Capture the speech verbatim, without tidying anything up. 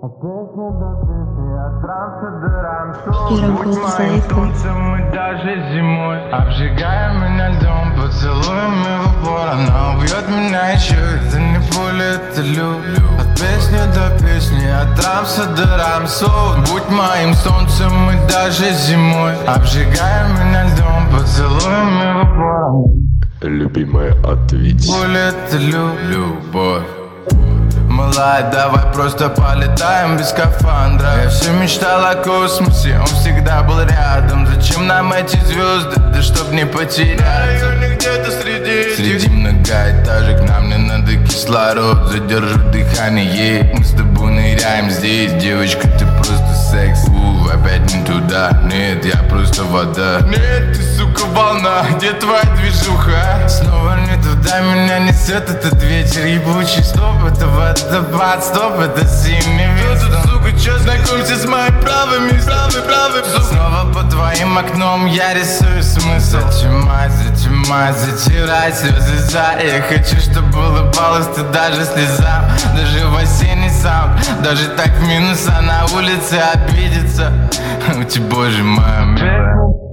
Будь моим солнцем мы даже зимой. Обжигая меня льдом поцелуями в упор. Она убьет меня еще, это не пуля, это люблю. От песни до песни, от рамса до рамсов. Будь моим солнцем мы даже зимой. Обжигая меня льдом поцелуями в упор. Любимая, ответь. Пуля, это любовь. Малая, давай просто полетаем без скафандра. Я все мечтал о космосе, он всегда был рядом. Зачем нам эти звезды, да чтоб не потеряться? Где-то среди Среди многоэтажек нам не надо кислород. Задержу дыхание, мы с тобой ныряем здесь. Девочка, ты просто секс. У, опять не туда, нет, я просто вода. Нет, ты, сука, волна, где твоя движуха? Снова не туда меня несет этот ветер ебучий. Стоп, это водопад, стоп, это зимний ветер. Кто тут, сука, чё, знакомься с моими правыми, правый, правый, снова по твоим окном я рисую смысл. Зачемать, зачемать, затирать слезы за. Я хочу, чтобы улыбалась ты даже слезам. Даже в осенний саунд, даже так в минус, а на улице обидеться. У тебя, боже моя милая.